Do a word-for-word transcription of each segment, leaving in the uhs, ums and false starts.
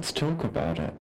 let's talk about it.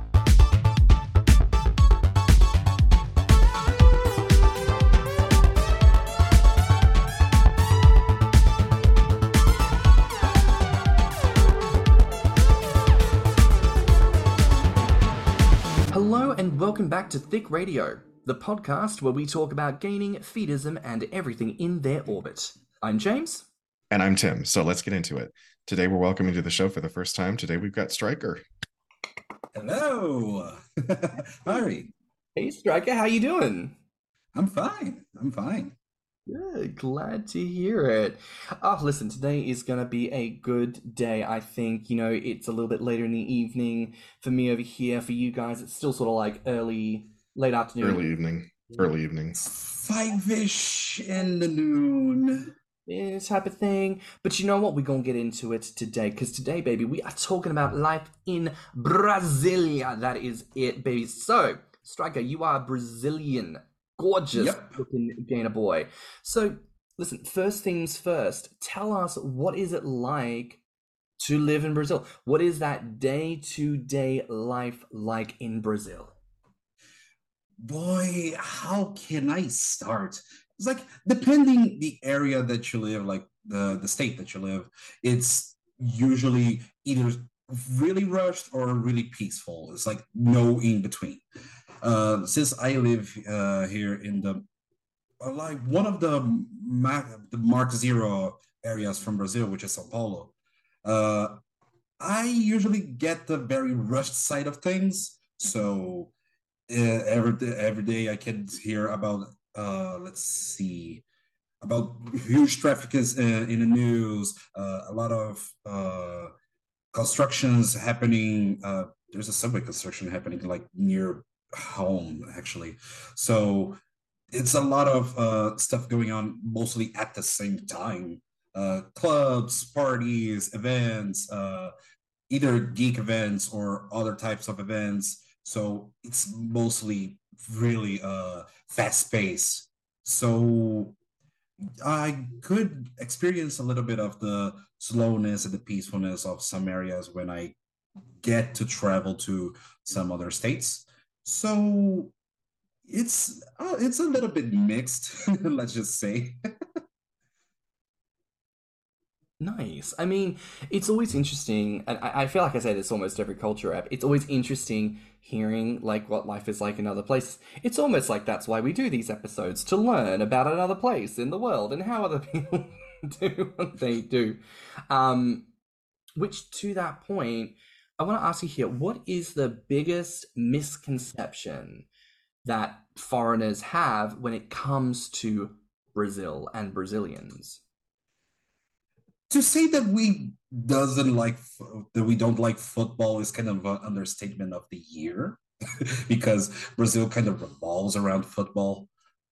Hello and welcome back to Thick Radio, the podcast where we talk about gaming, feedism, and everything in their orbit. I'm James. And I'm Tim, so let's get into it. Today we're welcoming to the show for the first time. Today we've got Striker. Hello. Hi. Hey Striker, how you doing? I'm fine. I'm fine. Good, glad to hear it. Oh, listen, today is going to be a good day, I think. You know, it's a little bit later in the evening for me over here. For you guys, it's still sort of like early, late afternoon. Early evening. Early evening. Five-ish in the noon. Yeah, type of thing. But you know what? We're going to get into it today. Because today, baby, we are talking about life in Brasilia. That is it, baby. So, Striker, you are Brazilian. Gorgeous Yep. looking gainer boy. So, listen, first things first, tell us, what is it like to live in Brazil? What is that day-to-day life like in Brazil? Boy, how can I start? It's like, depending the area that you live, like the, the state that you live, it's usually either really rushed or really peaceful. It's like no in between. Uh, since I live uh, here in the uh, like one of the ma- the Mark Zero areas from Brazil, which is Sao Paulo, uh, I usually get the very rushed side of things. So uh, every day, every day I can hear about uh, let's see about huge traffic is uh, in the news. Uh, a lot of uh, constructions happening. Uh, there's a subway construction happening like near home actually, so it's a lot of uh stuff going on mostly at the same time. Uh clubs, parties, events, uh either geek events or other types of events, so it's mostly really uh fast paced. So I could experience a little bit of the slowness and the peacefulness of some areas when I get to travel to some other states. So it's uh, it's a little bit mixed, let's just say. Nice. I mean, it's always interesting, and I, I feel like I say this almost every culture app. It's always interesting hearing like what life is like in other places. It's almost like that's why we do these episodes, to learn about another place in the world and how other people do what they do. Um, which to that point, I want to ask you here, what is the biggest misconception that foreigners have when it comes to Brazil and Brazilians? To say that we doesn't like that we don't like football is kind of an understatement of the year, because Brazil kind of revolves around football.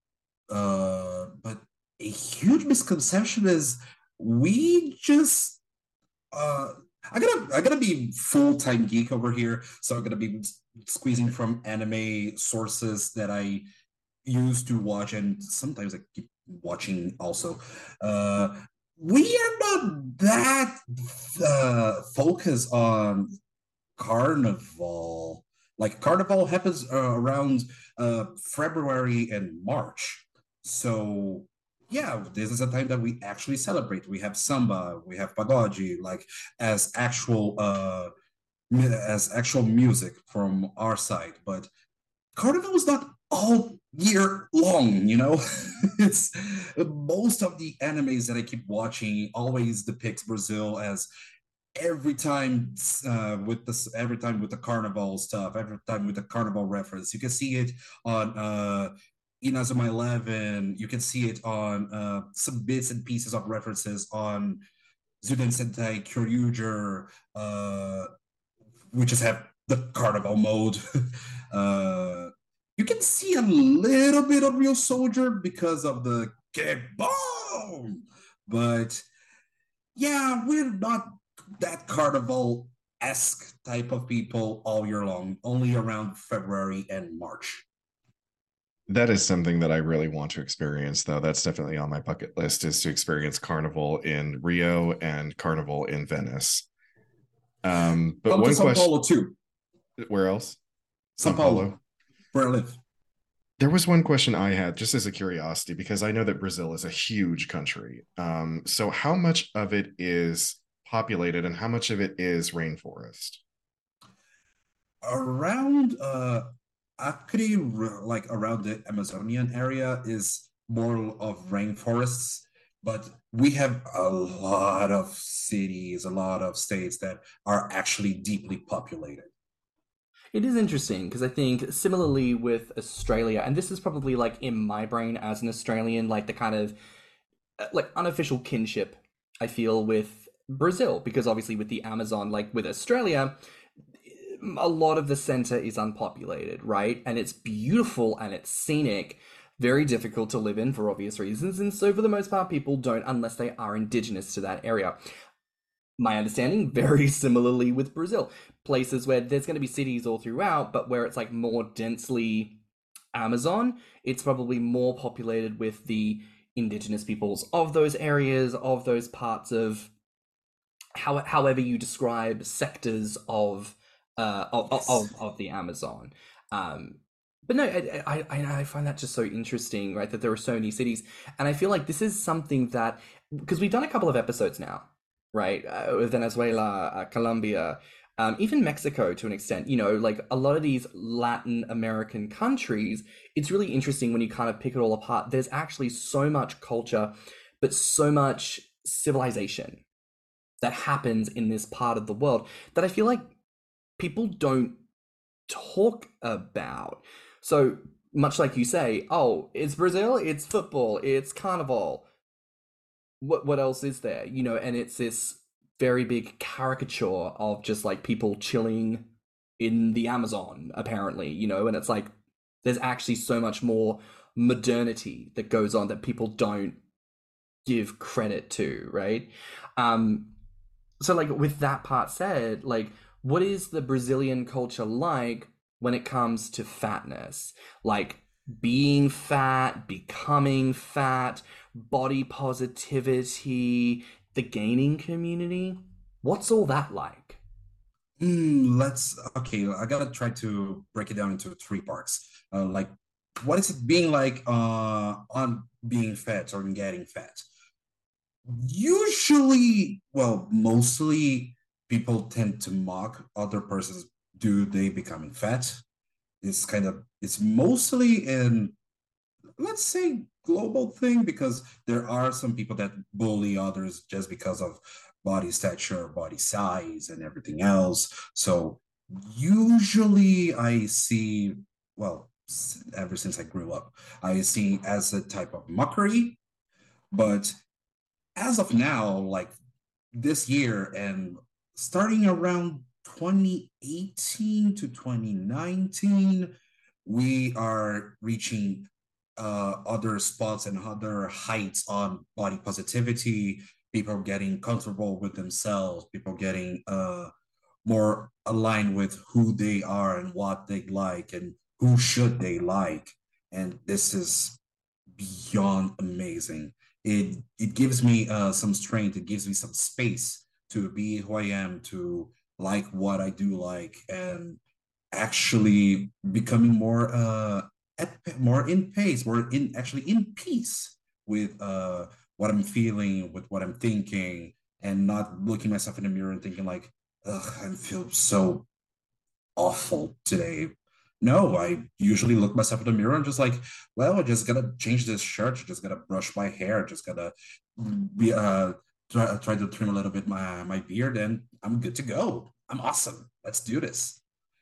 Uh, but a huge misconception is we just uh I gotta I gotta be full-time geek over here, so I'm gonna be squeezing from anime sources that I used to watch, and sometimes I keep watching also. Uh, we are not that uh, focused on Carnival. Like Carnival happens uh, around uh, February and March, so yeah, this is a time that we actually celebrate. We have samba, we have pagode, like as actual uh as actual music from our side. But Carnival is not all year long, you know. It's most of the animes that I keep watching always depicts Brazil as every time uh, with this every time with the carnival stuff, every time with the carnival reference. You can see it on uh Inazuma eleven. You can see it on uh, some bits and pieces of references on Zuden Sentai Kyoryuger, uh, which just have the carnival mode. uh, you can see a little bit of Real Soldier because of the K-Bomb, but yeah, we're not that carnival-esque type of people all year long, only around February and March. That is something that I really want to experience, though. That's definitely on my bucket list, is to experience Carnival in Rio and Carnival in Venice. Um, but Come to one Sao question, Paulo too. where else? Sao Sao Paulo, Paulo. where I live. There was one question I had just as a curiosity, because I know that Brazil is a huge country. Um, so how much of it is populated and how much of it is rainforest? Around uh actually r- like around the Amazonian area is more of rainforests, but we have a lot of cities, a lot of states that are actually deeply populated. It is interesting because I think similarly with Australia, and this is probably like in my brain as an Australian, like the kind of uh, like unofficial kinship I feel with Brazil, because obviously with the Amazon, like with Australia, a lot of the center is unpopulated, right? And it's beautiful and it's scenic, very difficult to live in for obvious reasons. And so, for the most part, people don't unless they are indigenous to that area. My understanding, very similarly with Brazil, places where there's going to be cities all throughout, but where it's like more densely Amazon, it's probably more populated with the indigenous peoples of those areas, of those parts of how, however you describe sectors of uh of Yes. of, of the Amazon. Um, but no, I, I I find that just so interesting, right? That there are so many cities, and I feel like this is something that because we've done a couple of episodes now, right? Uh, Venezuela, uh, Colombia, um, even Mexico to an extent. You know, like a lot of these Latin American countries, it's really interesting when you kind of pick it all apart. There's actually so much culture, but so much civilization that happens in this part of the world that I feel like people don't talk about. So much like you say, oh, it's Brazil, it's football, it's carnival. What what else is there? You know, and it's this very big caricature of just like people chilling in the Amazon, apparently, you know, and it's like there's actually so much more modernity that goes on that people don't give credit to, right? Um, so like with that part said, like what is the Brazilian culture like when it comes to fatness? Like being fat, becoming fat, body positivity, the gaining community. What's all that like? Mm, let's okay. I gotta try to break it down into three parts. Uh, like, what is it being like uh, on being fat or getting fat? Usually, well, mostly people tend to mock other persons due they becoming fat. It's kind of it's mostly in, let's say, global thing, because there are some people that bully others just because of body stature, body size, and everything else. So usually I see, well, ever since I grew up, I see as a type of mockery. But as of now, like this year and starting around twenty eighteen to twenty nineteen, we are reaching uh, other spots and other heights on body positivity, people getting comfortable with themselves, people getting uh, more aligned with who they are and what they like and who should they like. And this is beyond amazing. It it gives me uh, some strength. It gives me some space to be who I am, to like what I do like, and actually becoming more uh at, more in pace, more in actually in peace with uh what I'm feeling, with what I'm thinking, and not looking myself in the mirror and thinking like, ugh, I feel so awful today. No, I usually look myself in the mirror and just like, well, I just gotta change this shirt, just gotta brush my hair, just gotta be uh try, try to trim a little bit my my beard, and I'm good to go. I'm awesome. Let's do this.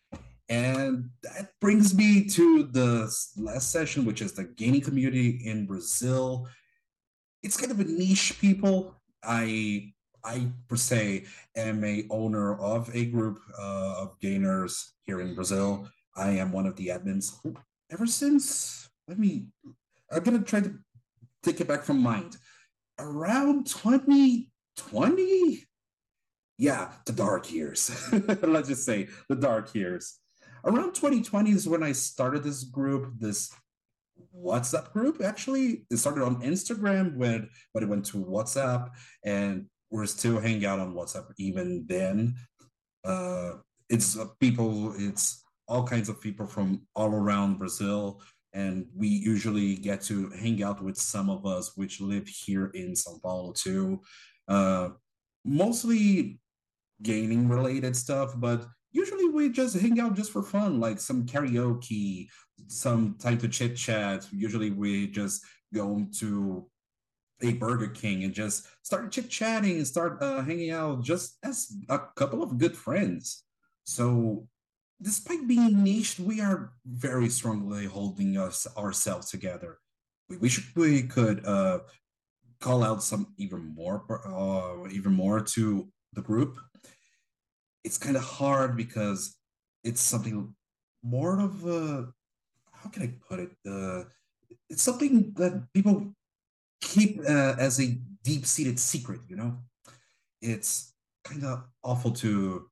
And that brings me to the last session, which is the gaming community in Brazil. It's kind of a niche people. I I per se am a owner of a group uh, of gainers here in Brazil. I am one of the admins. Ever since, let me, I'm gonna try to take it back from mind. Around twenty twenty, yeah, the dark years. Let's just say the dark years. Around twenty twenty is when I started this group, this WhatsApp group. Actually, it started on Instagram when when it went to WhatsApp, and we're still hanging out on WhatsApp even then. Uh, it's uh, people, it's all kinds of people from all around Brazil. And we usually get to hang out with some of us, which live here in Sao Paulo too. Uh, Mostly gaming related stuff, but usually we just hang out just for fun, like some karaoke, some time to chit chat. Usually we just go to a Burger King and just start chit chatting and start uh, hanging out just as a couple of good friends. So, despite being niche, we are very strongly holding us ourselves together. We wish we could uh, call out some even more, uh, even more to the group. It's kind of hard because it's something more of a, how can I put it? Uh, it's something that people keep uh, as a deep seated secret, you know? It's kind of awful to,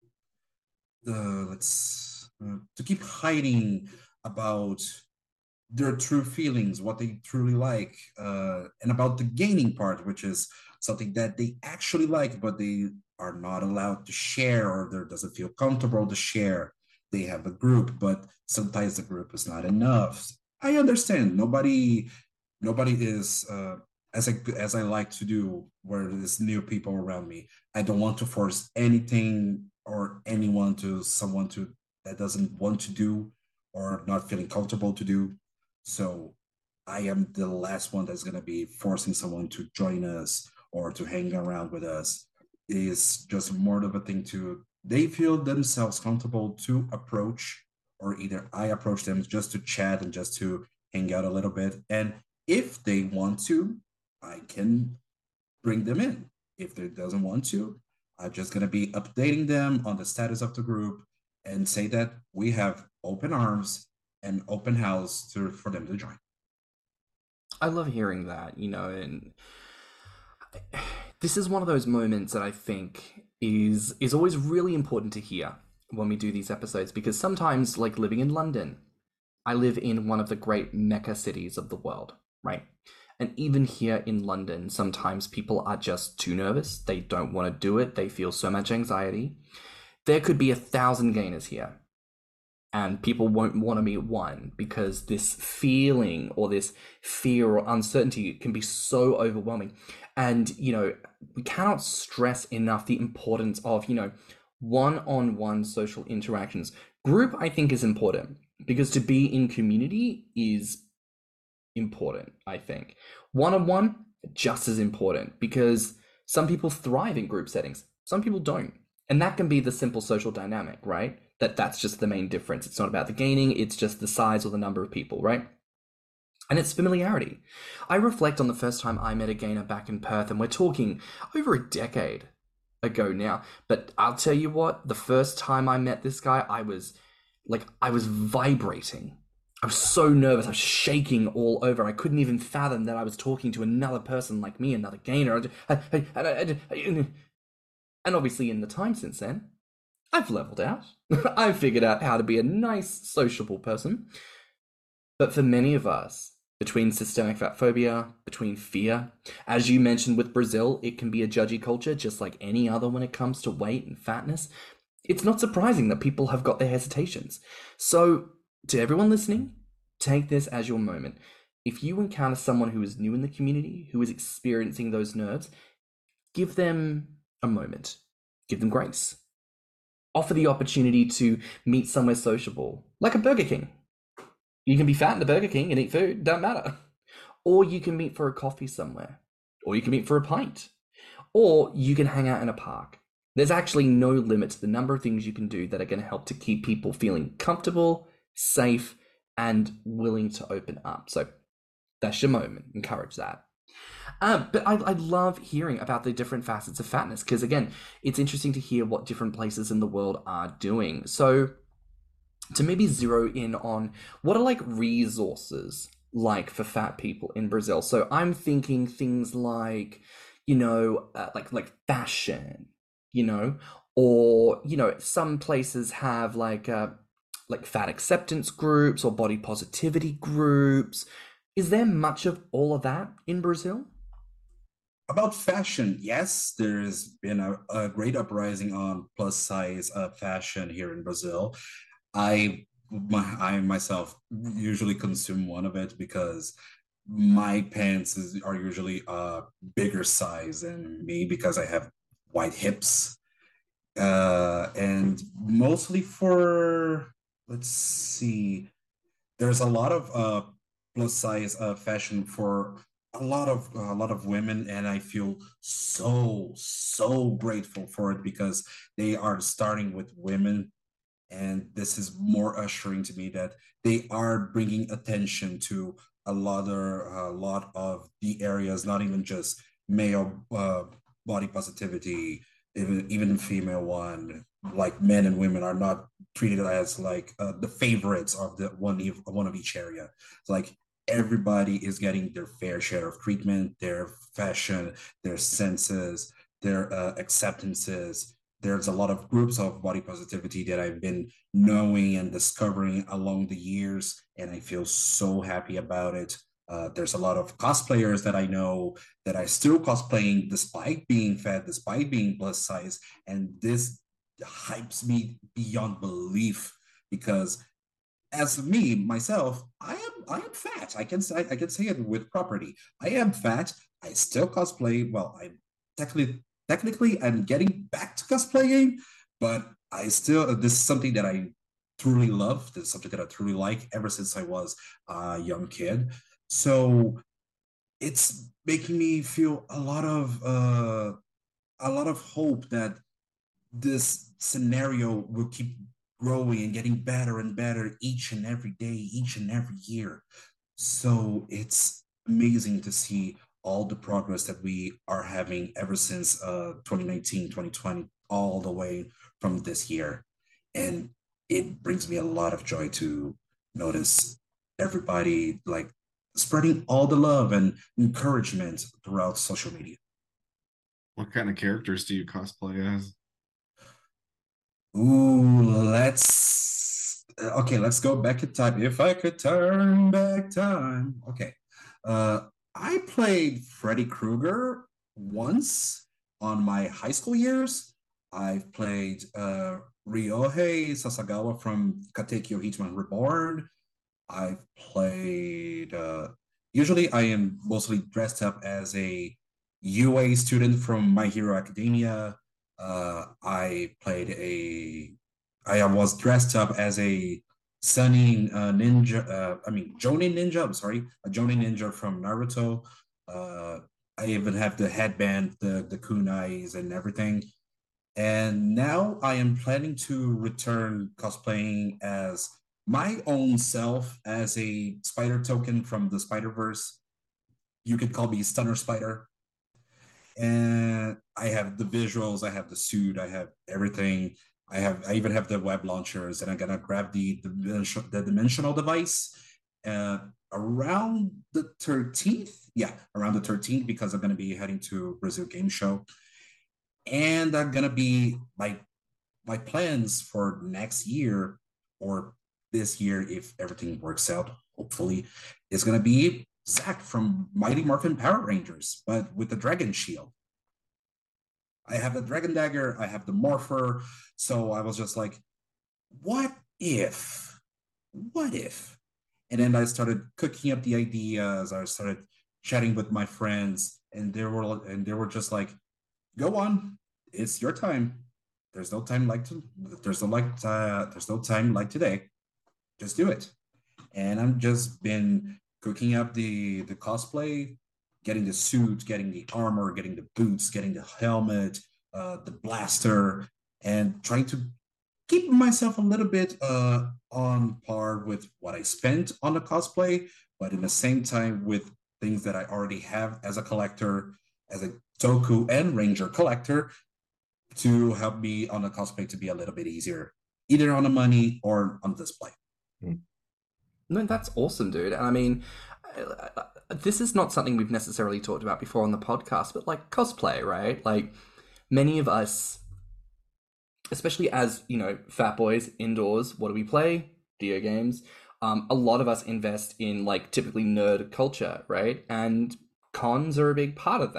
uh, let's, uh, to keep hiding about their true feelings, what they truly like, uh, and about the gaming part, which is something that they actually like, but they are not allowed to share or there doesn't feel comfortable to share. They have a group, but sometimes the group is not enough. I understand. Nobody, nobody is uh, as I as I like to do where there's new people around me. I don't want to force anything or anyone to someone to that doesn't want to do or not feeling comfortable to do. So I am the last one that's going to be forcing someone to join us or to hang around with us. It is just more of a thing to they feel themselves comfortable to approach, or either I approach them just to chat and just to hang out a little bit. And if they want to, I can bring them in. If they doesn't want to, I'm just going to be updating them on the status of the group and say that we have open arms and open house to for them to join. I love hearing that, you know, and this is one of those moments that I think is is always really important to hear when we do these episodes, because sometimes, like living in London, I live in one of the great mecca cities of the world, right? And even here in London, sometimes people are just too nervous. They don't want to do it. They feel so much anxiety. There could be a thousand gainers here, and people won't want to meet one because this feeling or this fear or uncertainty can be so overwhelming. And, you know, we cannot stress enough the importance of, you know, one-on-one social interactions. Group, I think, is important because to be in community is important, I think. One-on-one, just as important, because some people thrive in group settings, some people don't. And that can be the simple social dynamic, right? That that's just the main difference. It's not about the gaining, it's just the size or the number of people, right? And it's familiarity. I reflect on the first time I met a gainer back in Perth, and we're talking over a decade ago now. But I'll tell you what, the first time I met this guy, I was like, I was vibrating. I was so nervous. I was shaking all over. I couldn't even fathom that I was talking to another person like me, another gainer. And obviously in the time since then, I've leveled out. I've figured out how to be a nice, sociable person. But for many of us, between systemic fat phobia, between fear, as you mentioned with Brazil, it can be a judgy culture just like any other when it comes to weight and fatness. It's not surprising that people have got their hesitations. So, to everyone listening, take this as your moment. If you encounter someone who is new in the community, who is experiencing those nerves, give them a moment. Give them grace. Offer the opportunity to meet somewhere sociable, like a Burger King. You can be fat in the Burger King and eat food, don't matter. Or you can meet for a coffee somewhere. Or you can meet for a pint. Or you can hang out in a park. There's actually no limit to the number of things you can do that are going to help to keep people feeling comfortable, safe, and willing to open up. So that's your moment. Encourage that. Um, but I, I love hearing about the different facets of fatness because, again, it's interesting to hear what different places in the world are doing. So to maybe zero in on what are like resources like for fat people in Brazil. So I'm thinking things like, you know, uh, like like fashion, you know, or, you know, some places have like uh, like fat acceptance groups or body positivity groups. Is there much of all of that in Brazil? about fashion, yes, there's been a, a great uprising on plus size uh, fashion here in Brazil. I my, I myself usually consume one of it because my pants is, are usually a bigger size than me because I have wide hips. Uh, and mostly for, let's see, there's a lot of uh plus size uh fashion for a lot of a lot of women, and I feel so so grateful for it because they are starting with women, and this is more assuring to me that they are bringing attention to a lot of a lot of the areas, not even just male uh, body positivity, even even female one. Like men and women are not treated as like uh, the favorites of the one one of each area. It's like everybody is getting their fair share of treatment, their fashion, their senses, their uh, acceptances. There's a lot of groups of body positivity that I've been knowing and discovering along the years, and I feel so happy about it. Uh, there's a lot of cosplayers that I know that I still cosplaying despite being fat, despite being plus size, and this hypes me beyond belief because as me myself, I am I am fat. I can say I can say it with property. I am fat. I still cosplay. Well, I technically technically I'm getting back to cosplaying, but I still this is something that I truly love. This is something that I truly like ever since I was a young kid. So it's making me feel a lot of uh, a lot of hope that this scenario will keep growing and getting better and better each and every day, each and every year. So it's amazing to see all the progress that we are having ever since uh, twenty nineteen, twenty twenty, all the way from this year. And it brings me a lot of joy to notice everybody like spreading all the love and encouragement throughout social media. What kind of characters do you cosplay as? Ooh, let's okay, let's go back in time. If I could turn back time. Okay. Uh I played Freddy Krueger once on my high school years. I've played uh Ryohei Sasagawa from Katekyo Hitman Reborn. I've played uh usually I am mostly dressed up as a U A student from My Hero Academia. uh, I played a. I was dressed up as a Sunny uh, ninja. Uh, I mean, Jonin ninja. I'm sorry, a Jonin ninja from Naruto. Uh, I even have the headband, the the kunais, and everything. And now I am planning to return cosplaying as my own self as a spider token from the Spider Verse. You could call me Stunner Spider, and I have the visuals, I have the suit, I have everything. I have, I even have the web launchers, and I'm gonna grab the the, the dimensional device uh, around the thirteenth. Yeah, around the thirteenth because I'm gonna be heading to Brazil Game Show, and I'm gonna be my my plans for next year or this year if everything works out. Hopefully, is gonna be Zack from Mighty Morphin Power Rangers, but with the Dragon Shield. I have the Dragon Dagger, I have the Morpher. So I was just like, what if? What if? And then I started cooking up the ideas. I started chatting with my friends, and they were and they were just like, go on, it's your time. There's no time like to there's no like uh, there's no time like today. Just do it. And I'm just been cooking up the the cosplay, getting the suit, getting the armor, getting the boots, getting the helmet, uh, the blaster, and trying to keep myself a little bit uh, on par with what I spent on the cosplay, but in the same time with things that I already have as a collector, as a Toku and Ranger collector, to help me on the cosplay to be a little bit easier, either on the money or on display. Hmm. No, that's awesome, dude. And I mean, uh, uh, this is not something we've necessarily talked about before on the podcast, but like cosplay, right? Like many of us, especially as, you know, fat boys indoors, what do we play? Video games. Um, a lot of us invest in like typically nerd culture, right? And cons are a big part of that.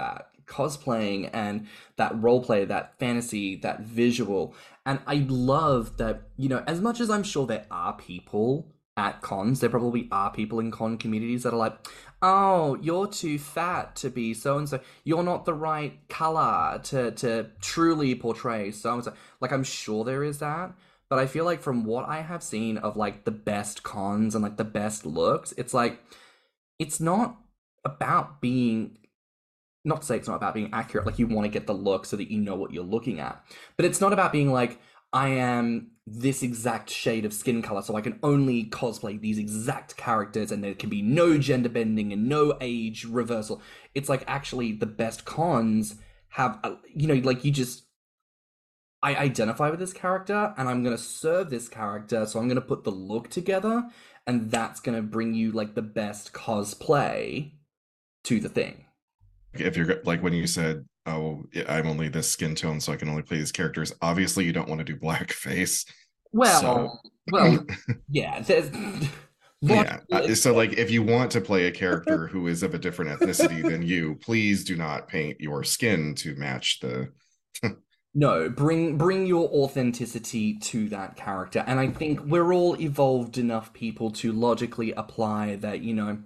cosplaying and that role play, that fantasy, that visual. And I love that, you know, as much as I'm sure there are people at cons, there probably are people in con communities that are like, oh, you're too fat to be so and so. You're not the right color to to truly portray so and so. Like, I'm sure there is that, but I feel like from what I have seen of like the best cons and like the best looks, it's like it's not about being, not to say it's not about being accurate, like you want to get the look so that you know what you're looking at, but it's not about being like, I am this exact shade of skin color, so I can only cosplay these exact characters, and there can be no gender bending and no age reversal. It's like, actually, the best cons have, a, you know, like you just, I identify with this character, and I'm gonna serve this character, so I'm gonna put the look together, and that's gonna bring you like the best cosplay to the thing. If you're like when you said, oh, I'm only this skin tone, so I can only play these characters. Obviously, you don't want to do blackface. Well, so... well, yeah. There's, yeah. Uh, so, like, if you want to play a character who is of a different ethnicity than you, please do not paint your skin to match the. No, bring bring your authenticity to that character, and I think we're all evolved enough people to logically apply that, you know,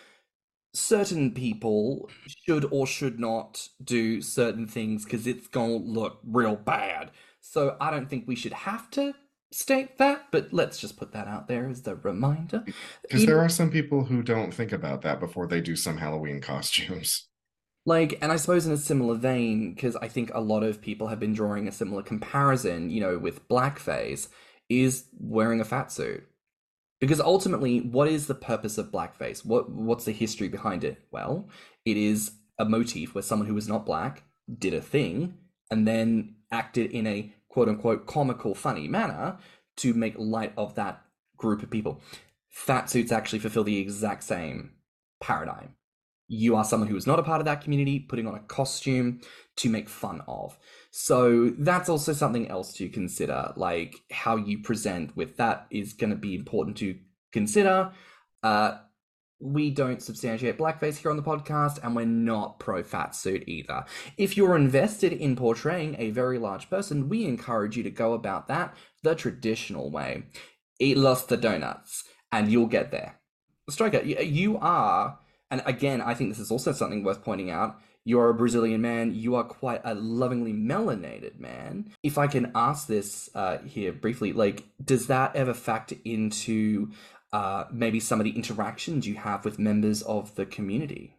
certain people should or should not do certain things because it's gonna look real bad. So I don't think we should have to state that, but let's just put that out there as the reminder. Because there are some people who don't think about that before they do some Halloween costumes. Like, and I suppose in a similar vein, because I think a lot of people have been drawing a similar comparison, you know, with blackface, is wearing a fat suit. Because ultimately, what is the purpose of blackface? What What's the history behind it? Well, it is a motif where someone who was not black did a thing and then acted in a quote-unquote comical, funny manner to make light of that group of people. Fat suits actually fulfill the exact same paradigm. You are someone who is not a part of that community, putting on a costume to make fun of. So that's also something else to consider, like how you present with that is going to be important to consider. Uh, we don't substantiate blackface here on the podcast, and we're not pro-fat suit either. If you're invested in portraying a very large person, we encourage you to go about that the traditional way. Eat lots of donuts, and you'll get there. Striker, you are... And again, I think this is also something worth pointing out. You're a Brazilian man. You are quite a lovingly melanated man. If I can ask this uh, here briefly, like, does that ever factor into uh, maybe some of the interactions you have with members of the community?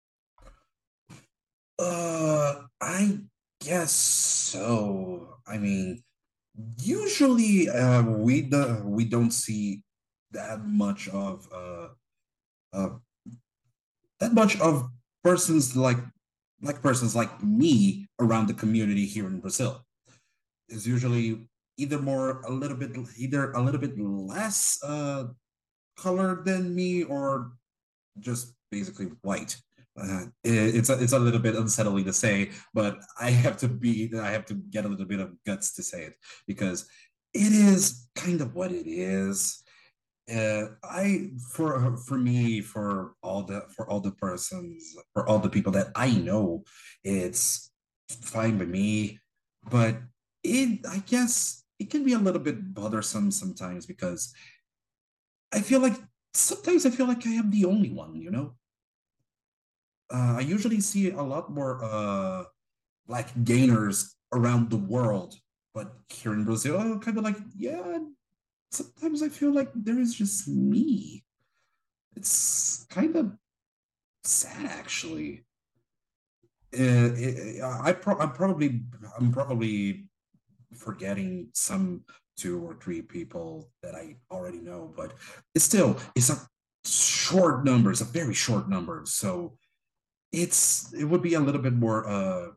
Uh, I guess so. I mean, usually uh, we do, we don't see that much of uh, uh that much of persons like like persons like me around the community here in Brazil. Is usually either more a little bit either a little bit less uh colored than me or just basically white. Uh, it, it's a, it's a little bit unsettling to say, but I have to be I have to get a little bit of guts to say it because it is kind of what it is. Uh, I for for me for all the for all the persons for all the people that I know, it's fine by me, but it I guess it can be a little bit bothersome sometimes because I feel like sometimes I feel like I am the only one, you know. Uh, I usually see a lot more uh like gainers around the world, but here in Brazil, I'm kind of like yeah. Sometimes I feel like there is just me. It's kind of sad, actually. Uh, it, I pro- I'm probably I'm probably forgetting some two or three people that I already know, but it's still it's a short number. It's a very short number, so it's it would be a little bit more. Uh,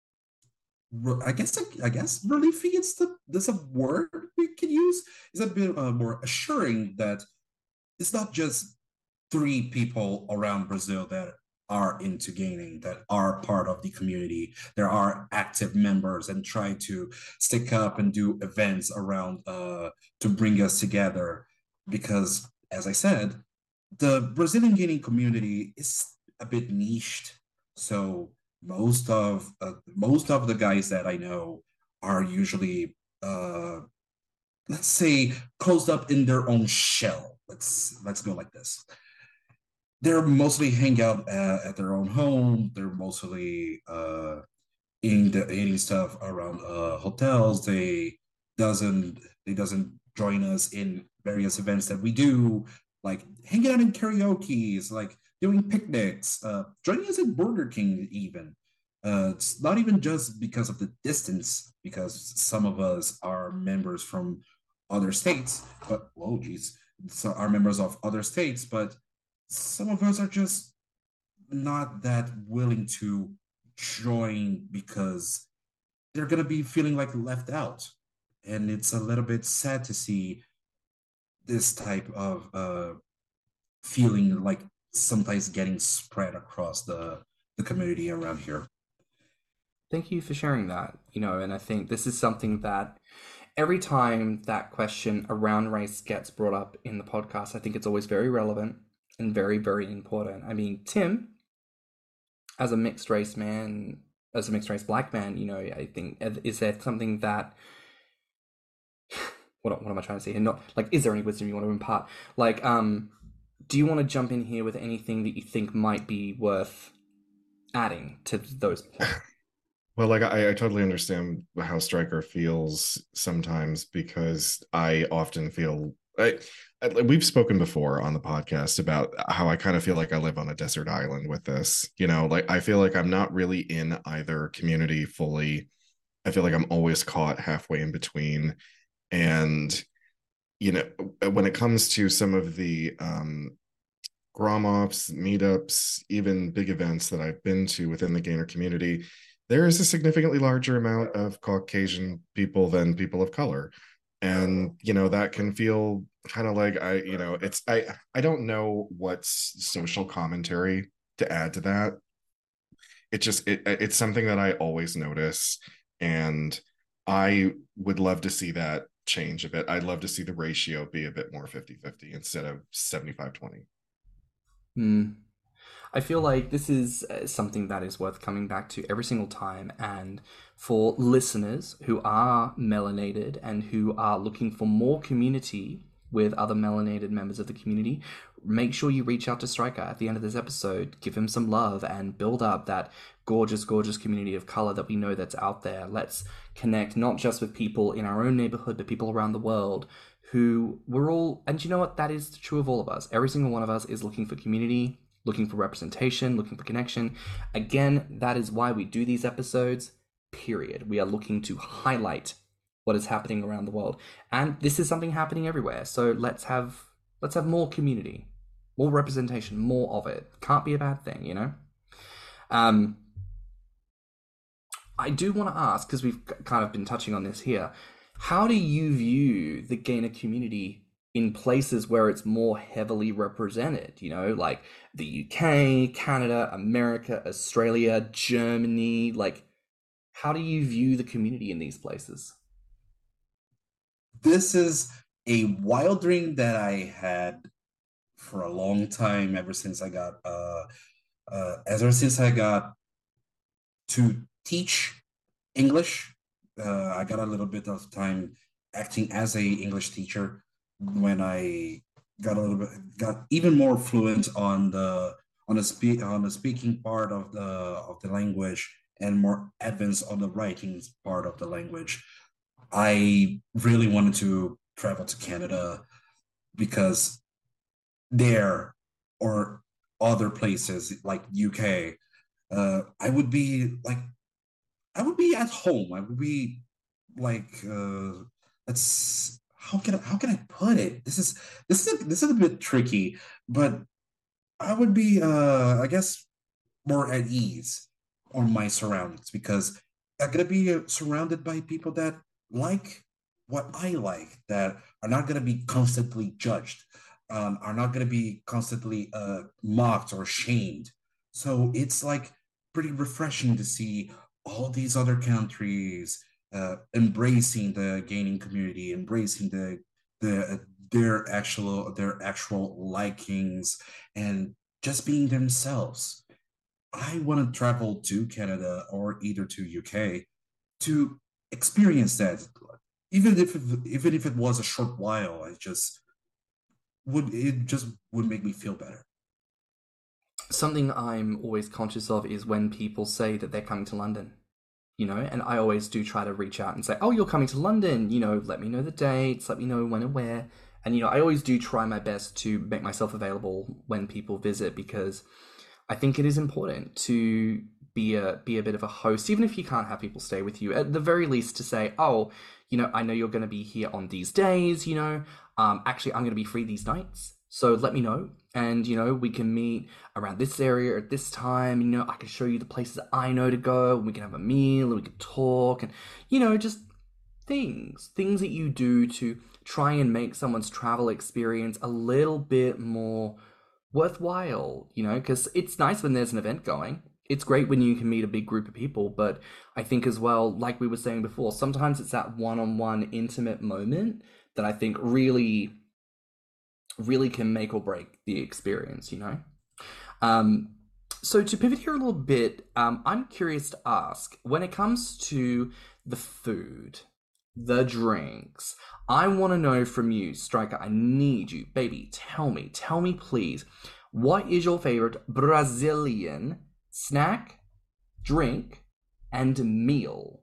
I guess I guess relieving it's the there's a word we can use is a bit uh, more assuring that it's not just three people around Brazil that are into gaming that are part of the community. There are active members and try to stick up and do events around uh, to bring us together because, as I said, the Brazilian gaming community is a bit niched, so most of uh, most of the guys that I know are usually uh let's say closed up in their own shell. Let's let's go like this. They're mostly hang out at, at their own home. They're mostly uh eating the eating stuff around uh hotels. They doesn't they doesn't join us in various events that we do, like hanging out in karaoke's, like doing picnics, uh joining us at Burger King even. Uh, it's not even just because of the distance, because some of us are members from other states, but whoa, geez, so are members of other states, but some of us are just not that willing to join because they're gonna be feeling like left out, and it's a little bit sad to see this type of uh feeling like sometimes getting spread across the the community around here. Thank you for sharing that. You know, and I think this is something that every time that question around race gets brought up in the podcast, I think it's always very relevant and very, very important. I mean, Tim, as a mixed race man, as a mixed race black man, you know, I think, is there something that, what, what am I trying to say here? Not like, is there any wisdom you want to impart? Like, um, do you want to jump in here with anything that you think might be worth adding to those points? Well, like I, I totally understand how Stryker feels sometimes, because I often feel I, I we've spoken before on the podcast about how I kind of feel like I live on a desert island with this. You know, like I feel like I'm not really in either community fully. I feel like I'm always caught halfway in between. And, you know, when it comes to some of the um Gromops, meetups, even big events that I've been to within the gainer community, there is a significantly larger amount of Caucasian people than people of color. And, you know, that can feel kind of like I, you know, it's I I don't know what's social commentary to add to that. It just it it's something that I always notice. And I would love to see that change a bit. I'd love to see the ratio be a bit more fifty fifty instead of seventy-five twenty. Hmm. I feel like this is uh, something that is worth coming back to every single time. And for listeners who are melanated and who are looking for more community with other melanated members of the community, make sure you reach out to Stryker at the end of this episode, give him some love, and build up that gorgeous, gorgeous community of color that we know that's out there. Let's connect not just with people in our own neighborhood, but people around the world who we're all, and you know what, that is true of all of us. Every single one of us is looking for community, looking for representation, looking for connection. Again, that is why we do these episodes, period. We are looking to highlight what is happening around the world. And this is something happening everywhere. So let's have let's have more community, more representation, more of it. Can't be a bad thing, you know? Um I do want to ask, because we've kind of been touching on this here, how do you view the gainer community in places where it's more heavily represented, you know, like the U K, Canada, America, Australia, Germany? Like, how do you view the community in these places? This is a wild dream that I had for a long time, ever since I got uh, uh ever since I got to teach English. Uh, I got a little bit of time acting as a English teacher when I got a little bit got even more fluent on the on the speak on the speaking part of the of the language, and more advanced on the writing part of the language. I really wanted to travel to Canada because there, or other places like U K, uh, I would be like I would be at home. I would be like uh let's how can I, how can I put it? This is this is a, this is a bit tricky, but I would be uh I guess more at ease on my surroundings, because I'm gonna be uh, surrounded by people that like what I like, that are not gonna be constantly judged, um, are not gonna be constantly uh mocked or shamed. So it's like pretty refreshing to see all these other countries uh, embracing the gaming community, embracing the the their actual their actual likings, and just being themselves. I want to travel to Canada or either to U K to experience that, even if it, even if it was a short while. I just would it just would make me feel better. Something I'm always conscious of is when people say that they're coming to London, you know, and I always do try to reach out and say, oh, you're coming to London, you know, let me know the dates, let me know when and where. And, you know, I always do try my best to make myself available when people visit, because I think it is important to be a be a bit of a host, even if you can't have people stay with you. At the very least, to say, oh, you know, I know you're going to be here on these days. You know, um, actually, I'm going to be free these nights, so let me know, and you know, we can meet around this area at this time. You know, I can show you the places that I know to go. And we can have a meal, and we can talk, and you know, just things, things that you do to try and make someone's travel experience a little bit more worthwhile, you know, because it's nice when there's an event going. It's great when you can meet a big group of people, but I think as well, like we were saying before, sometimes it's that one-on-one intimate moment that I think really, really can make or break the experience, you know? Um, so to pivot here a little bit, um, I'm curious to ask, when it comes to the food, the drinks, I want to know from you, Striker. I need you, baby. Tell me, tell me, please. What is your favorite Brazilian snack, drink, and meal?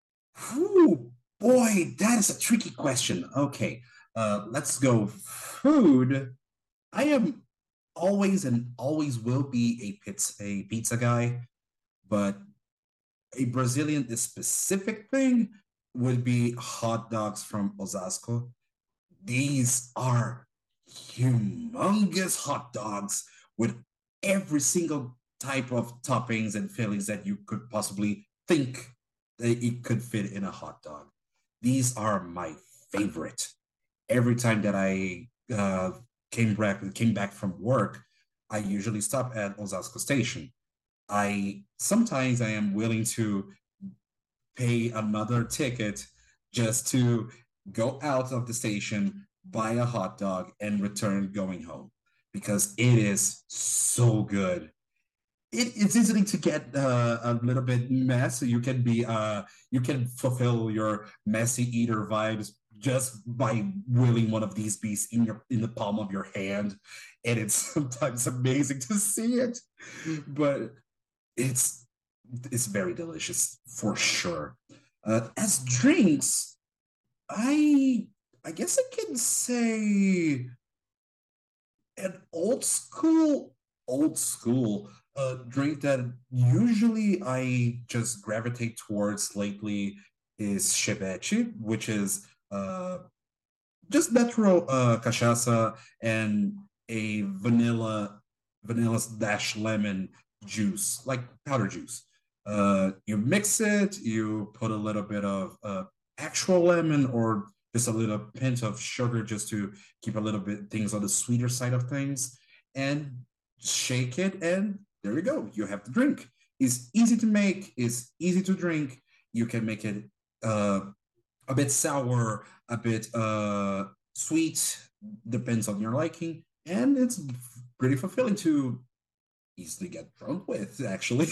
Ooh, boy, that is a tricky question. Okay, uh, let's go. Food. I am always and always will be a pizza a pizza guy, but a Brazilian specific thing would be hot dogs from Osasco. These are humongous hot dogs with every single type of toppings and fillings that you could possibly think that it could fit in a hot dog. These are my favorite. Every time that I uh, came back came back from work, I usually stop at Osasco Station. I sometimes I am willing to pay another ticket just to go out of the station, buy a hot dog, and return going home because it is so good. It, it's easy to get uh, a little bit mess. You can be uh, you can fulfill your messy eater vibes just by willing one of these beasts in your in the palm of your hand, and it's sometimes amazing to see it, but it's it's very delicious for sure. Uh, as drinks, I I guess I can say an old school old school uh, drink that usually I just gravitate towards lately is ceviche, which is uh, just natural uh, cachaça and a vanilla vanilla dash lemon juice, like powder juice. Uh, you mix it, you put a little bit of uh, actual lemon or just a little pinch of sugar just to keep a little bit things on the sweeter side of things, and shake it, and there you go. You have the drink. It's easy to make. It's easy to drink. You can make it uh, a bit sour, a bit uh, sweet, depends on your liking, and it's pretty fulfilling to easily get drunk with. Actually,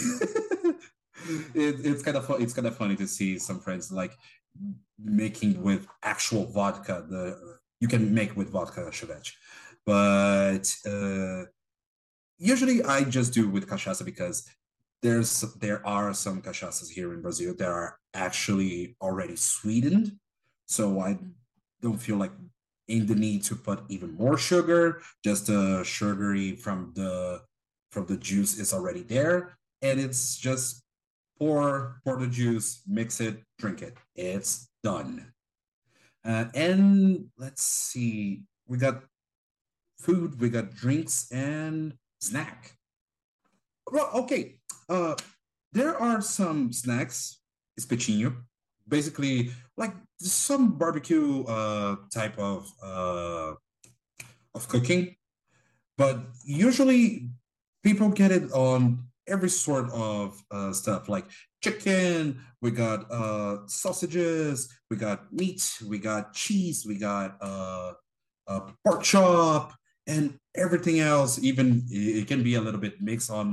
it, it's kind of fun, it's kind of funny to see some friends like making with actual vodka. The you can make with vodka ceviche, but uh, usually I just do with cachaça because there's there are some cachaças here in Brazil that are actually already sweetened, so I don't feel like in the need to put even more sugar. Just the sugary from the from the juice is already there, and it's just pour pour the juice, mix it, drink it. It's done. Uh, and let's see, we got food, we got drinks, and snack. Well, okay. Uh, there are some snacks, espetinho, basically like some barbecue uh, type of uh, of cooking, but usually people get it on every sort of uh, stuff like chicken. We got uh, sausages, we got meat, we got cheese, we got uh, uh, pork chop, and everything else. Even it can be a little bit mixed on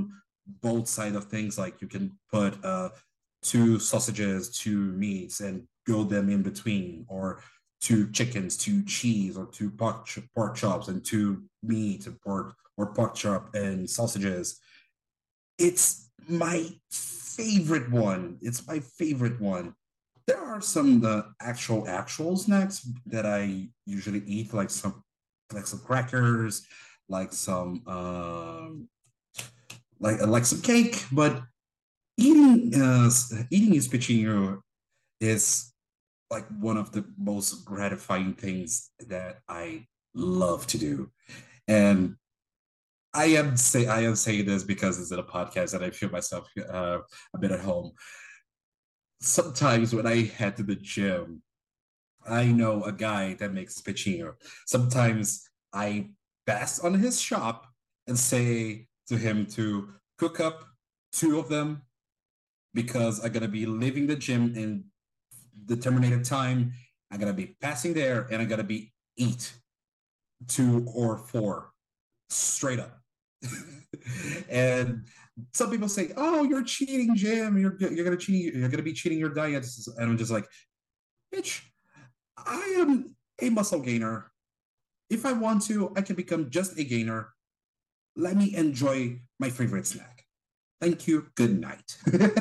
both side of things. Like you can put uh, two sausages, two meats, and go them in between, or two chickens, two cheese, or two pork, pork chops, and two meat and pork or pork chop and sausages. It's my favorite one. It's my favorite one. There are some uh, actual actual snacks that I usually eat, like some like some crackers, like some um, like like some cake. But eating uh, eating espetinho is like one of the most gratifying things that I love to do. And I am say I am saying this because it's in a podcast and I feel myself uh, a bit at home. Sometimes when I head to the gym, I know a guy that makes pacino. Sometimes I pass on his shop and say to him to cook up two of them because I'm gonna be leaving the gym in determined time. I'm gonna be passing there and I'm gonna be eat two or four straight up. And some people say, "Oh, you're cheating, Jim. You're you're gonna cheat. You're gonna be cheating your diet." And I'm just like, "Bitch, I am a muscle gainer. If I want to, I can become just a gainer. Let me enjoy my favorite snack. Thank you. Good night."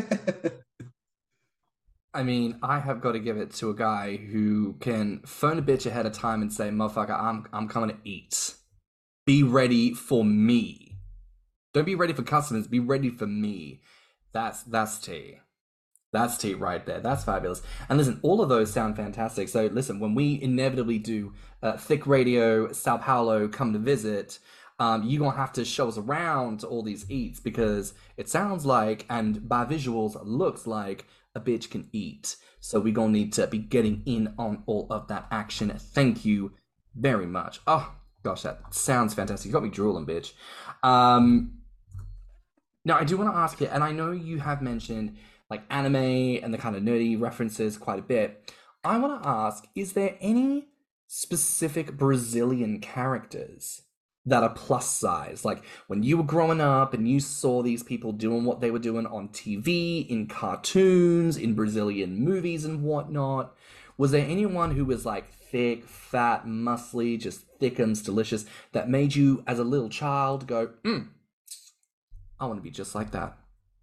I mean, I have got to give it to a guy who can phone a bitch ahead of time and say, "Motherfucker, I'm I'm coming to eat. Be ready for me. Don't be ready for customers. Be ready for me." That's that's tea. That's tea right there. That's fabulous. And listen, all of those sound fantastic. So listen, when we inevitably do uh, Thick Radio, Sao Paulo come to visit, um, you're going to have to show us around to all these eats because it sounds like, and by visuals, looks like a bitch can eat. So we're going to need to be getting in on all of that action. Thank you very much. Oh, gosh, that sounds fantastic. You got me drooling, bitch. Um, now, I do want to ask you, and I know you have mentioned like anime and the kind of nerdy references quite a bit. I want to ask, is there any specific Brazilian characters that are plus size? Like when you were growing up and you saw these people doing what they were doing on T V, in cartoons, in Brazilian movies and whatnot, was there anyone who was like thick, fat, muscly, just thickums, delicious, that made you as a little child go, mm, I want to be just like that?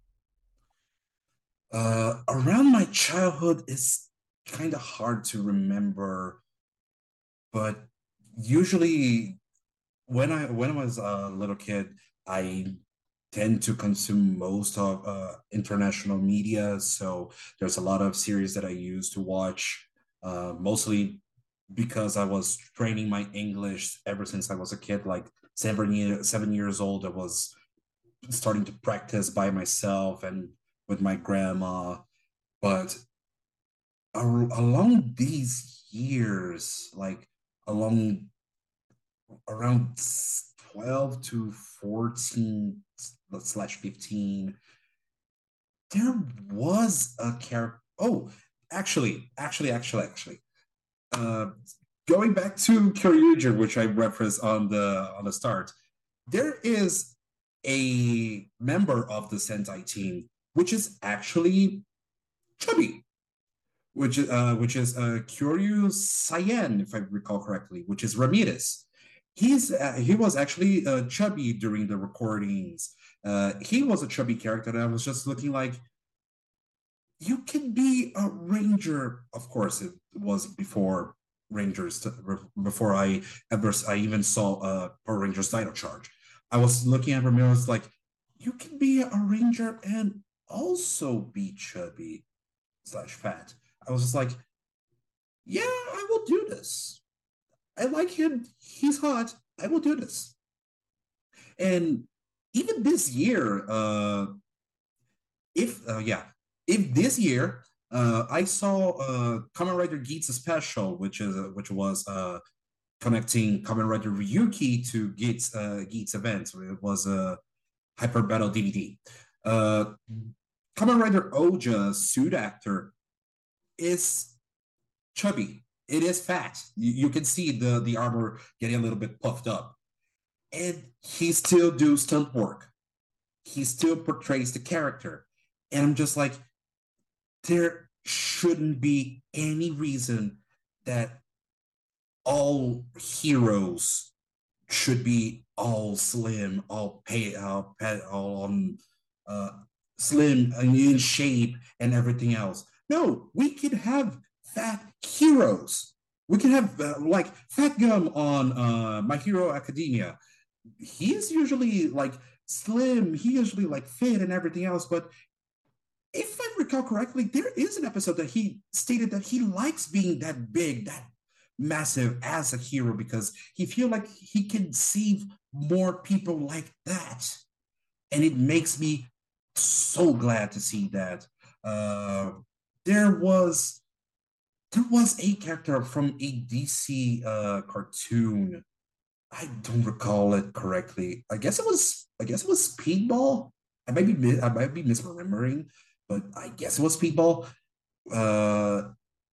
Uh, around my childhood is kind of hard to remember, but usually when I when I was a little kid, I tend to consume most of uh, international media. So there's a lot of series that I used to watch, uh, mostly because I was training my English ever since I was a kid, like seven years seven years old. I was starting to practice by myself and with my grandma. But ar- along these years, like along around twelve to fourteen slash fifteen, there was a character. Oh, actually, actually, actually, actually. Uh, Going back to Kyoryuger, which I referenced on the on the start, there is a member of the Sentai team which is actually chubby, which is uh, which is uh, Kyoryu Cyan, if I recall correctly, which is Ramirez. He's uh, he was actually uh, chubby during the recordings. Uh, he was a chubby character that I was just looking like, you can be a ranger. Of course, it was before Rangers, to, before I ever I even saw uh, Power Rangers Dino Charge. I was looking at Ramirez like, you can be a ranger and also be chubby slash fat. I was just like, yeah, I will do this. I like him. He's hot. I will do this. And even this year, uh, if uh, yeah, if this year uh, I saw uh, Kamen Rider Geats special, which is uh, which was uh, connecting Kamen Rider Ryuki to Geats uh, Geats events. It was a Hyper Battle D V D. Uh, Kamen Rider Oja, suit actor, is chubby. It is fat. You, you can see the the armor getting a little bit puffed up, and he still do stunt work. he still portrays the character. And I'm just like, there shouldn't be any reason that all heroes should be all slim, all pay, all, all um, uh, slim and in shape and everything else. No, we can have fat heroes. We can have uh, like Fat Gum on uh, My Hero Academia. He's usually like slim. He usually like fit and everything else. But if I recall correctly, there is an episode that he stated that he likes being that big, that massive as a hero because he feel like he can save more people like that, and it makes me so glad to see that. Uh, there was there was a character from a D C uh, cartoon. I don't recall it correctly. I guess it was I guess it was Speedball. I might be I might be misremembering, but I guess it was Speedball. Uh,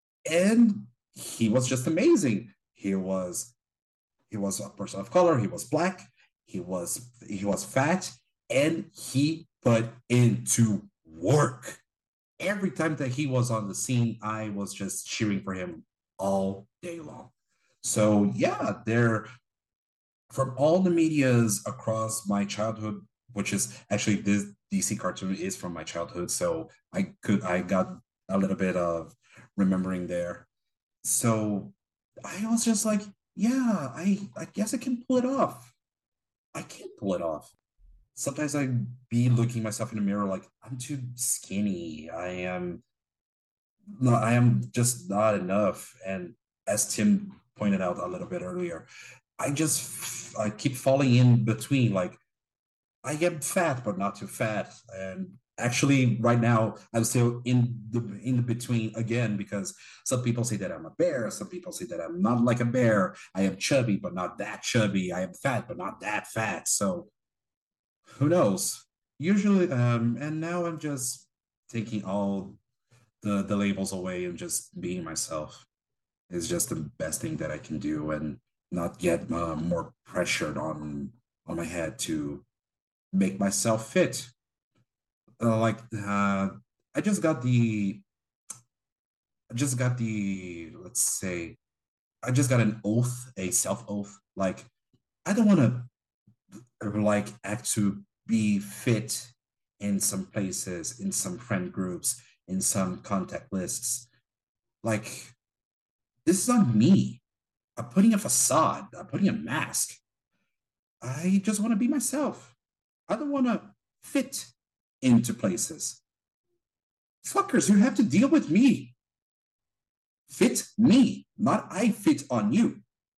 and he was just amazing. He was he was a person of color. He was black. He was he was fat, and he put into work. Every time that he was on the scene, I was just cheering for him all day long. So yeah, there from all the medias across my childhood, which is actually this D C cartoon is from my childhood, so I could I got a little bit of remembering there. So I was just like, yeah, I I guess I can pull it off. I can pull it off. Sometimes I'd be looking myself in the mirror like I'm too skinny. I am no, I am just not enough. And as Tim pointed out a little bit earlier, I just I keep falling in between. Like I am fat, but not too fat. And actually, right now, I'm still in the in the between again because some people say that I'm a bear. Some people say that I'm not like a bear. I am chubby, but not that chubby. I am fat, but not that fat. So who knows? Usually, um, and now I'm just taking all the the labels away and just being myself is just the best thing that I can do and not get uh, more pressured on on my head to make myself fit. Uh, like uh, I just got the I just got the let's say I just got an oath, a self oath. Like I don't want to like act to be fit in some places, in some friend groups, in some contact lists. Like this is on me. I'm putting a facade. I'm putting a mask. I just want to be myself. I don't want to fit into places. Fuckers, you have to deal with me. Fit me, not I fit on you.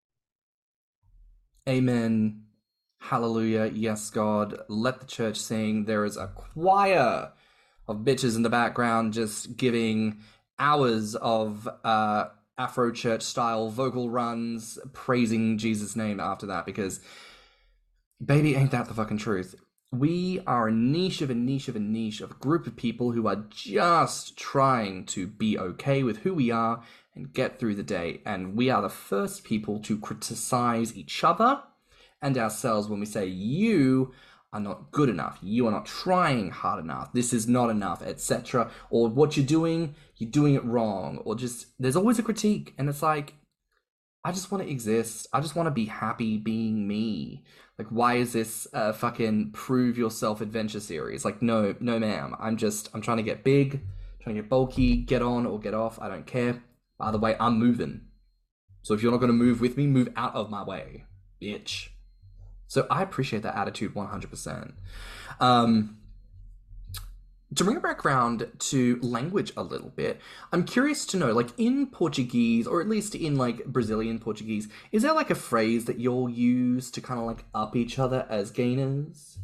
Amen. Hallelujah. Yes, God. Let the church sing. There is a choir of bitches in the background just giving hours of uh, Afro church style vocal runs praising Jesus' name after that because, baby, ain't that the fucking truth? We are a niche of a niche of a niche of a group of people who are just trying to be okay with who we are and get through the day. And we are the first people to criticize each other and ourselves when we say, you are not good enough, you are not trying hard enough, this is not enough, et cetera. Or what you're doing, you're doing it wrong. Or just, there's always a critique. And it's like, I just want to exist. I just want to be happy being me. Like, why is this a fucking prove yourself adventure series? Like, no, no, ma'am. I'm just, I'm trying to get big, trying to get bulky, get on or get off. I don't care. By the way, I'm moving. So if you're not going to move with me, move out of my way, bitch. So I appreciate that attitude one hundred percent. Um, to bring it back around to language a little bit, I'm curious to know, like in Portuguese, or at least in like Brazilian Portuguese, is there like a phrase that you'll use to kind of like up each other as gainers?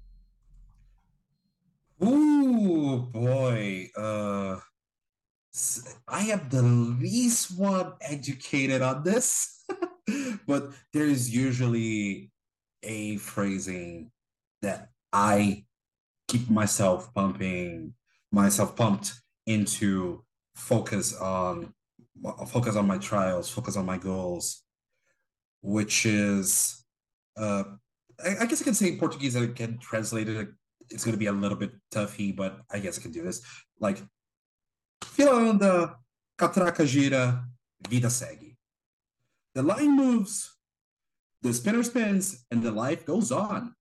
Ooh, boy. Uh, I am the least one educated on this, but there is usually a phrasing that I keep myself pumping myself pumped into focus on focus on my trials, focus on my goals, which is uh I, I guess I can say in Portuguese that I can translate it it's gonna be a little bit toughy, but I guess I can do this. Like, fila anda, catraca gira, vida segue. The line moves, the spinner spins, and the life goes on.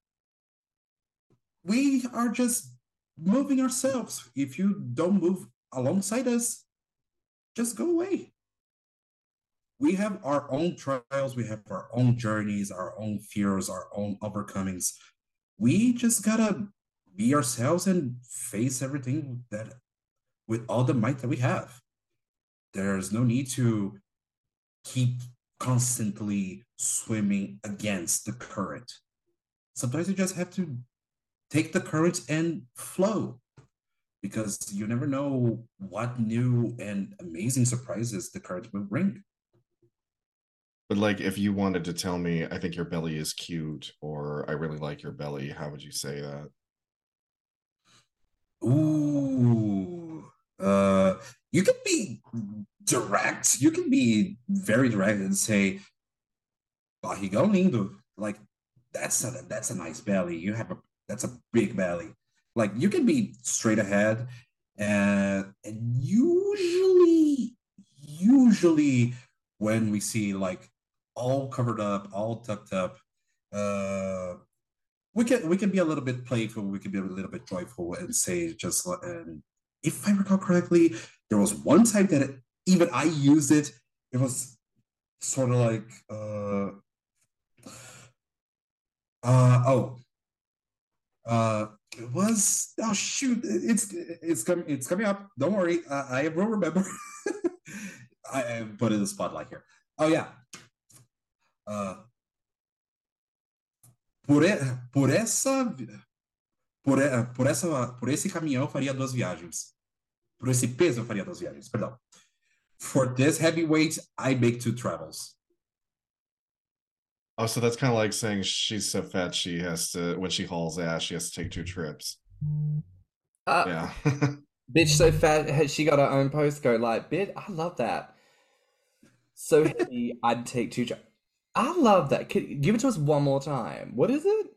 We are just moving ourselves. If you don't move alongside us, just go away. We have our own trials, we have our own journeys, our own fears, our own overcomings. We just gotta be ourselves and face everything that with all the might that we have. There's no need to keep constantly swimming against the current. Sometimes you just have to take the current and flow, because you never know what new and amazing surprises the current will bring. But like, if you wanted to tell me, I think your belly is cute, or I really like your belly, how would you say that? Ooh, uh, you can be direct. You can be very direct and say, "Barrigão lindo." Like, that's a that's a nice belly. You have a that's a big belly. Like, you can be straight ahead, and and usually, usually when we see like all covered up, all tucked up, uh, we can we can be a little bit playful. We can be a little bit joyful and say just li- and if I recall correctly, there was one time that it, even I used it. It was sort of like uh uh oh uh it was oh shoot, it's it's coming it's coming up. Don't worry, I, I will remember. I, I put in the spotlight here. Oh yeah. Uh, por, e- por essa por, e- por essa por esse caminhão eu faria duas viagens. Por esse peso eu faria duas viagens, perdão. For this heavyweight, I make two travels. Oh, so that's kind of like saying she's so fat she has to, when she hauls ass, she has to take two trips. Uh, Yeah. bitch so fat has she got her own postcode. Like, bit, I love that. So heavy, I'd take two. Tra- I love that. Can, give it to us one more time. What is it?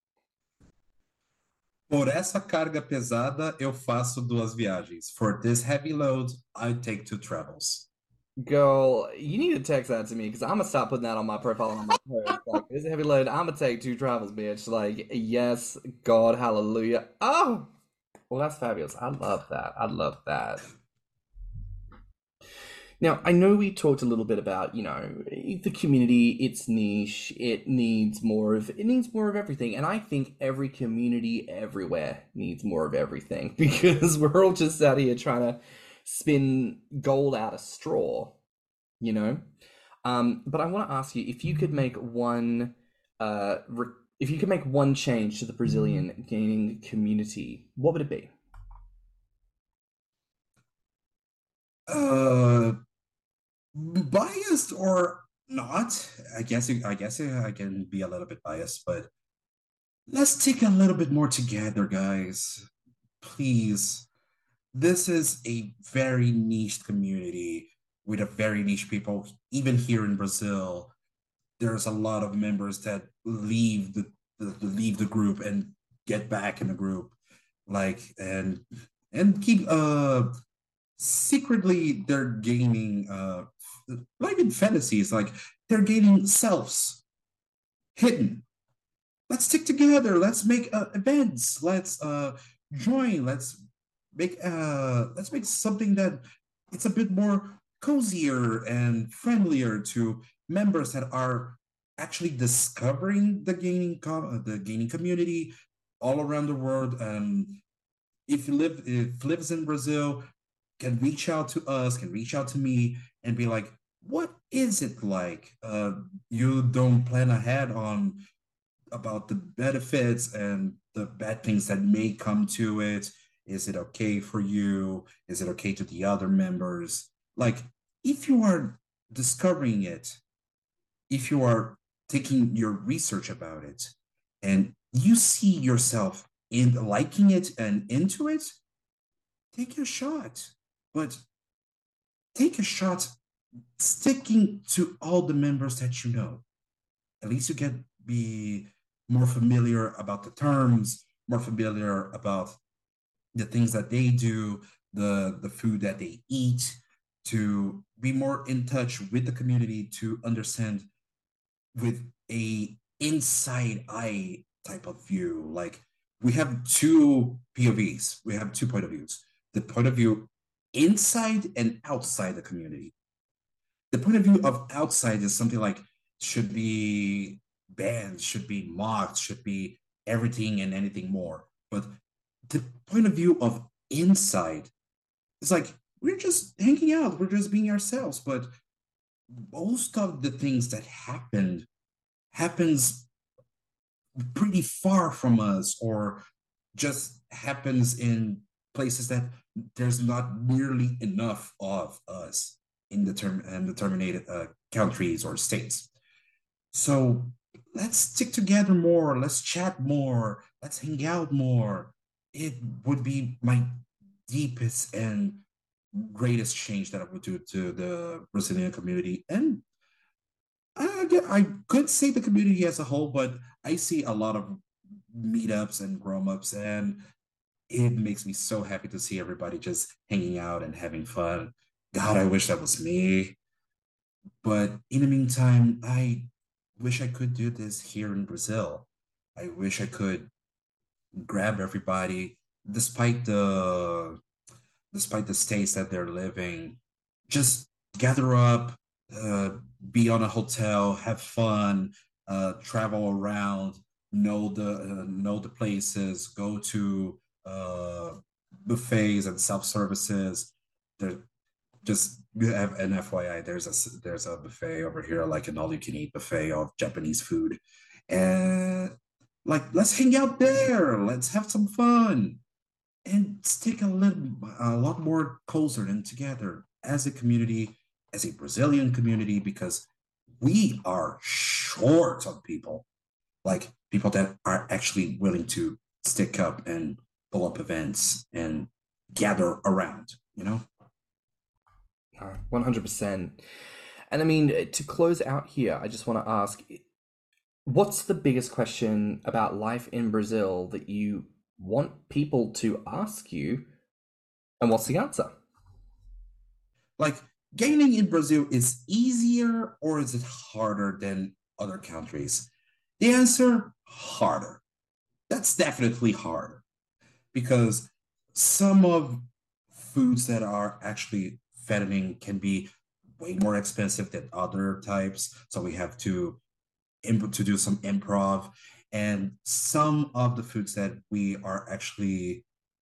Por essa carga pesada, eu faço duas viagens. For this heavy load, I take two travels. Girl, you need to text that to me because I'm gonna start putting that on my profile and on my post. Like, this is a heavy load. I'm gonna take two travels, bitch. Like, yes, God, hallelujah. Oh, well, that's fabulous. I love that. I love that. Now, I know we talked a little bit about, you know, the community, its niche, it needs more of it needs more of everything. And I think every community everywhere needs more of everything because we're all just out here trying to spin gold out of straw, you know? Um, but I want to ask you if you could make one uh re- if you could make one change to the Brazilian gaming community, what would it be? Uh, biased or not, I guess I guess I can be a little bit biased, but let's take a little bit more together, guys. Please. This is a very niche community with a very niche people. Even here in Brazil, there's a lot of members that leave the, the leave the group and get back in the group, like and and keep uh secretly they're gaining uh like in fantasies, like they're gaining selves hidden. Let's stick together. Let's make uh, events. Let's uh join. Let's make uh let's make something that it's a bit more cozier and friendlier to members that are actually discovering the gaming com- the gaming community all around the world. And if you live if lives in Brazil, can reach out to us, can reach out to me and be like, what is it like? Uh, you don't plan ahead on about the benefits and the bad things that may come to it. Is it okay for you? Is it okay to the other members? Like, if you are discovering it, if you are taking your research about it, and you see yourself in liking it and into it, take a shot. But take a shot sticking to all the members that you know. At least you get be more familiar about the terms, more familiar about the things that they do, the the food that they eat, to be more in touch with the community, to understand with a inside eye type of view. Like we have two P O Vs, we have two point of views. The point of view inside and outside the community. The point of view of outside is something like should be banned, should be mocked, should be everything and anything more. But the point of view of inside is like we're just hanging out, we're just being ourselves. But most of the things that happened happens pretty far from us, or just happens in places that there's not nearly enough of us in the term and determined uh, countries or states. So let's stick together more. Let's chat more. Let's hang out more. It would be my deepest and greatest change that I would do to the Brazilian community. And I, I could say the community as a whole, but I see a lot of meetups and grown-ups, and it makes me so happy to see everybody just hanging out and having fun. God, I wish that was me. But in the meantime, I wish I could do this here in Brazil. I wish I could grab everybody, despite the despite the states that they're living, just gather up, uh, be on a hotel, have fun, uh, travel around, know the uh, know the places, go to uh, buffets and self services. There, just you have an F Y I. There's a there's a buffet over here, like an all you can eat buffet of Japanese food, and like let's hang out there. Let's have some fun and stick a little a lot more closer and together as a community, as a Brazilian community, because we are short on people, like people that are actually willing to stick up and pull up events and gather around, you know? one hundred percent. And I mean, to close out here, I just want to ask, what's the biggest question about life in Brazil that you want people to ask you, and what's the answer? Like, gaining in Brazil is easier or is it harder than other countries? The answer, harder. That's definitely harder, because some of foods that are actually fattening can be way more expensive than other types. So we have to to do some improv, and some of the foods that we are actually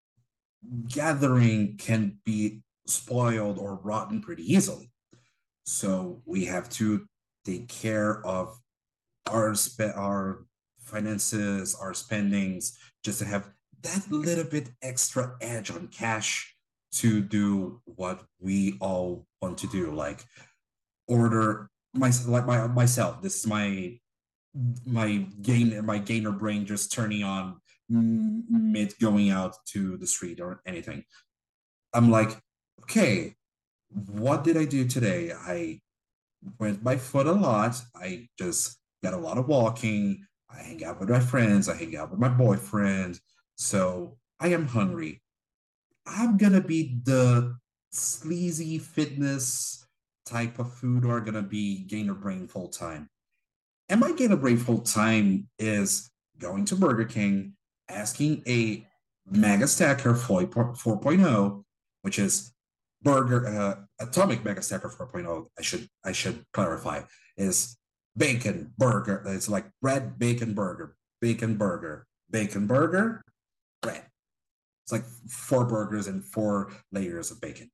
gathering can be spoiled or rotten pretty easily. So we have to take care of our spe- our finances, our spendings, just to have that little bit extra edge on cash to do what we all want to do, like order my like my myself. This is my my gain my gainer brain just turning on mid going out to the street or anything. I'm like, okay, what did I do today? I went by foot a lot. I just got a lot of walking. I hang out with my friends. I hang out with my boyfriend. So I am hungry. I'm gonna be the sleazy fitness type of food, or gonna be gainer brain full time. And my gainer brain full time is going to Burger King, asking a Mega Stacker 4.0, which is burger uh, atomic Mega Stacker 4.0. I should I should clarify, is bacon burger. It's like bread bacon burger, bacon burger, bacon burger, bread. It's like four burgers and four layers of bacon.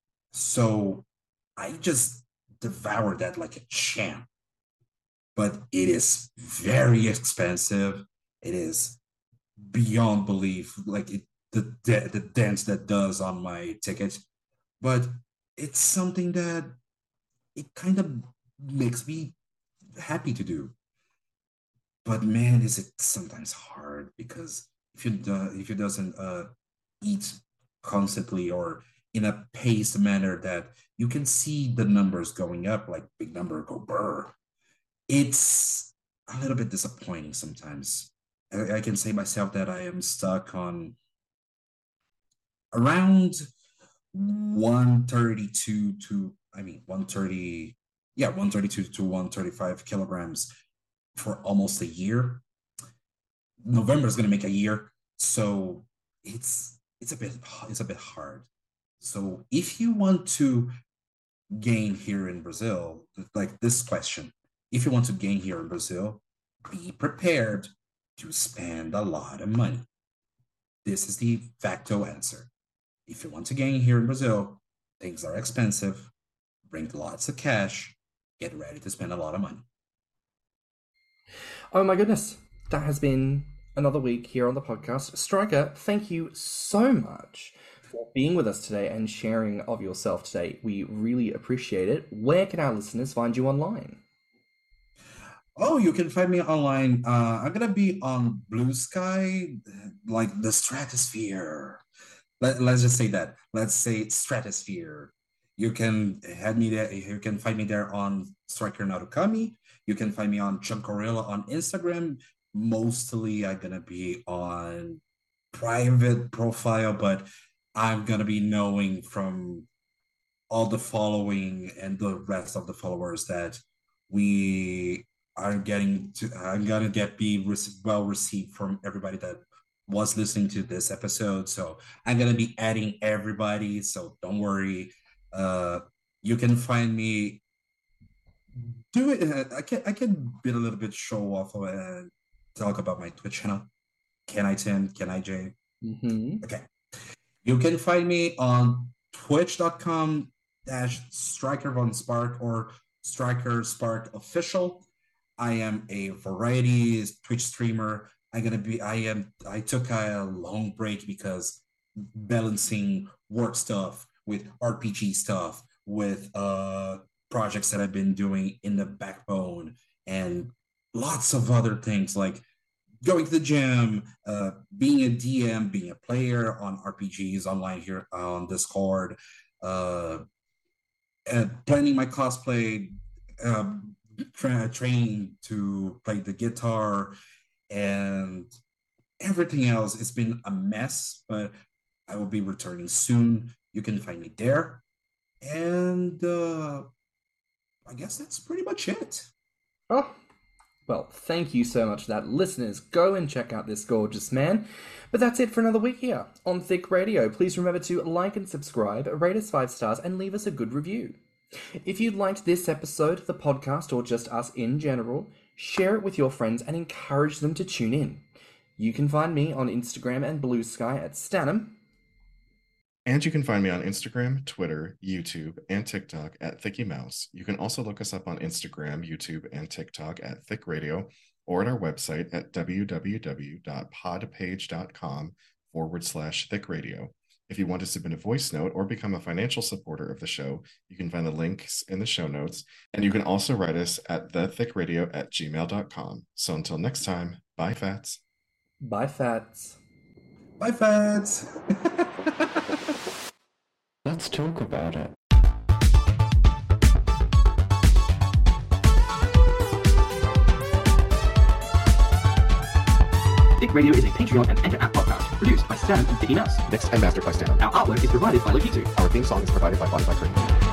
So I just devoured that like a champ. But it is very expensive. It is beyond belief, like it, the the dance that does on my ticket. But it's something that it kind of makes me happy to do. But man, is it sometimes hard, because if you do, if you doesn't uh, eat constantly or in a paced manner that you can see the numbers going up, like big number go burr, it's a little bit disappointing sometimes. I, I can say myself that I am stuck on around one thirty-two to, I mean, one thirty, yeah, one thirty-two to one thirty-five kilograms for almost a year. November is going to make a year, so it's it's a bit it's a bit hard. So if you want to gain here in Brazil, like this question, if you want to gain here in Brazil, be prepared to spend a lot of money. This is the facto answer. If you want to gain here in Brazil, things are expensive, bring lots of cash, get ready to spend a lot of money. Oh my goodness, that has been another week here on the podcast. Striker, thank you so much for being with us today and sharing of yourself today. We really appreciate it. Where can our listeners find you online? Oh, you can find me online. Uh, I'm going to be on Blue Sky, like the stratosphere. Let, let's just say that. Let's say stratosphere. You can head me there. You can find me there on Striker Narukami. You can find me on Chunkorilla on Instagram. Mostly I'm going to be on private profile, but I'm going to be knowing from all the following and the rest of the followers that we are getting to, I'm going to get be well received from everybody that was listening to this episode. So I'm going to be adding everybody. So don't worry. Uh, you can find me. Do it. I can, I can be a little bit show off of it. Talk about my Twitch channel, Can I ten, Can I J? Mm-hmm. Okay. You can find me on twitch.com dash Striker Von Spark or Striker Spark Official. I am a variety Twitch streamer. I'm gonna be I am I took a long break because balancing work stuff with R P G stuff, with uh projects that I've been doing in the backbone, and lots of other things like going to the gym, uh, being a D M, being a player on R P Gs online here on Discord, uh, and planning my cosplay, um, tra- training to play the guitar, and everything else. It's been a mess, but I will be returning soon. You can find me there. And uh, I guess that's pretty much it. Oh, well, thank you so much for that. Listeners, go and check out this gorgeous man. But that's it for another week here on Thick Radio. Please remember to like and subscribe, rate us five stars, and leave us a good review. If you liked this episode, the podcast, or just us in general, share it with your friends and encourage them to tune in. You can find me on Instagram and Blue Sky at Stanham. And you can find me on Instagram, Twitter, YouTube, and TikTok at Thicky Mouse. You can also look us up on Instagram, YouTube, and TikTok at Thick Radio, or at our website at www.podpage.com forward slash Thick Radio. If you want to submit a voice note or become a financial supporter of the show, you can find the links in the show notes. And you can also write us at thethickradio at gmail dot com. So until next time, bye, Fats. Bye, Fats. Bye, Fats. Let's talk about it. Thick Radio is a Patreon and Enter app podcast produced by Stan and Thicky Mouse. Mixed and mastered by Stan. Our artwork is provided by Lokitu. Our theme song is provided by Spotify Cream.